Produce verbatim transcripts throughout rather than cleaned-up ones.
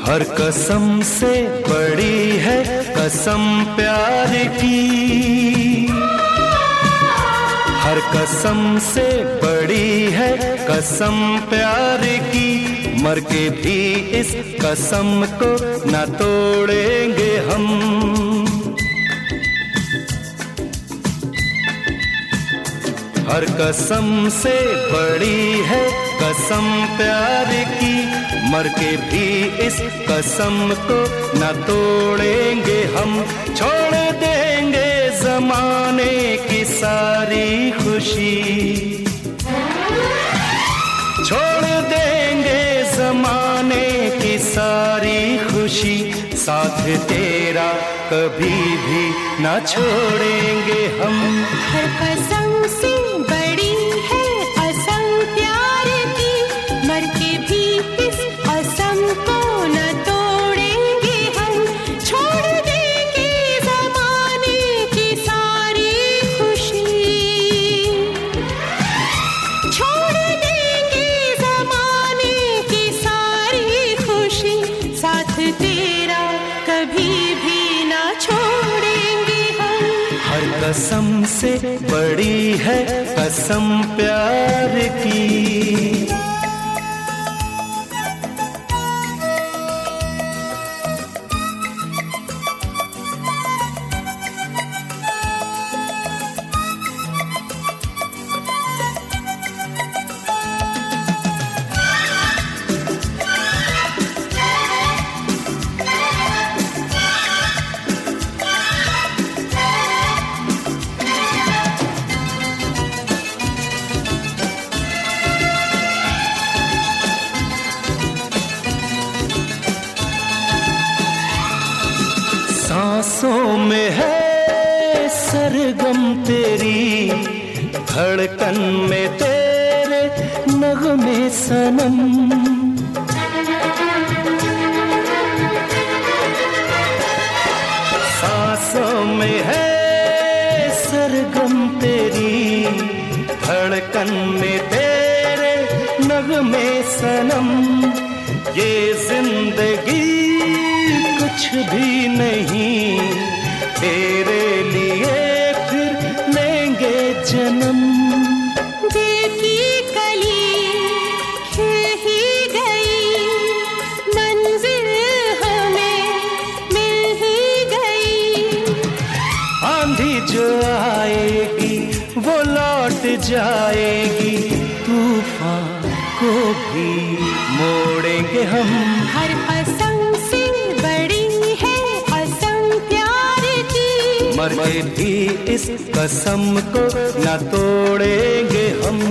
हर कसम से बड़ी है कसम प्यार की, हर कसम से बड़ी है कसम प्यार की, मर के भी इस कसम को न तोड़ेंगे हम। हर कसम से बड़ी है कसम प्यार की, मर के भी इस कसम को न तोड़ेंगे हम। छोड़ देंगे जमाने की सारी खुशी, छोड़ देंगे जमाने की सारी खुशी, साथ तेरा कभी भी न छोड़ेंगे हम। हर कसम से बड़ी है कसम प्यार की, मर के भी इस कसम को न तोड़ेंगे हम। छोड़ देंगे जमाने की सारी खुशी, छोड़ देंगे जमाने की सारी खुशी, साथ तेरा कभी भी न छोड़ेंगे हम। हर कसम से बड़ी है कसम प्यार की। सांसों में है सरगम तेरी, धड़कन में तेरे नगमे सनम। सांसों में है सरगम तेरी, धड़कन में तेरे नगमे सनम। ये जिंदगी कुछ भी नहीं, तेरे लिए फिर लेंगे जन्म। दिल की कली खिल ही गई, मंजिल हमें मिल ही गई। आंधी जो आएगी वो लौट जाएगी, तूफान को भी मोड़ेंगे हम। हर कसम से बड़ी है कसम प्यार की, मर के भी इस कसम को न तोड़ेंगे हम।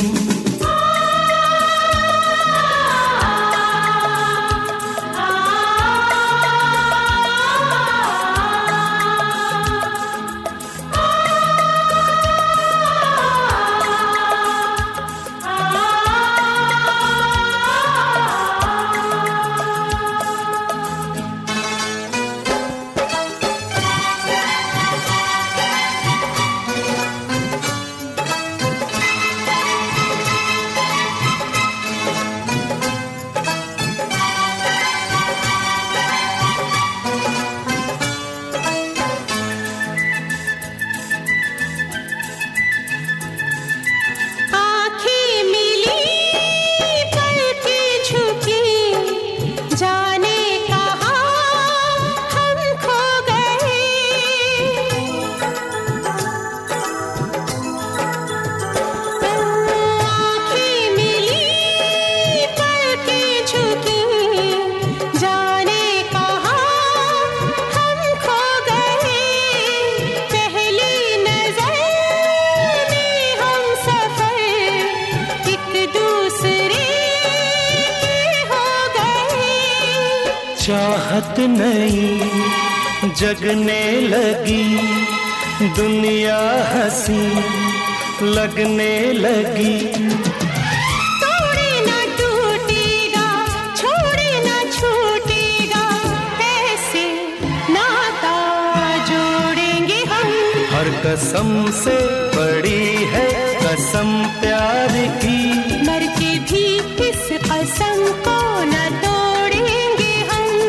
चाहत नहीं जगने लगी, दुनिया हंसी लगने लगी। तोड़े ना टूटेगा, छोड़े ना छूटेगा, ऐसे नाता जोड़ेंगे हम। हर कसम से बड़ी है कसम प्यार की, मर के भी इस कसम को न तोड़ेंगे हम।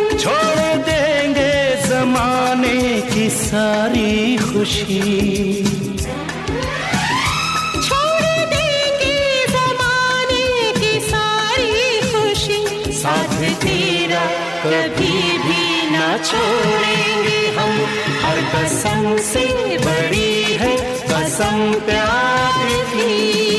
सारी खुशी। छोड़ देंगे ज़माने की सारी खुशी, साथ तेरा कभी भी ना छोड़ेंगे हम। हर कसम से बड़ी है कसम प्यार की।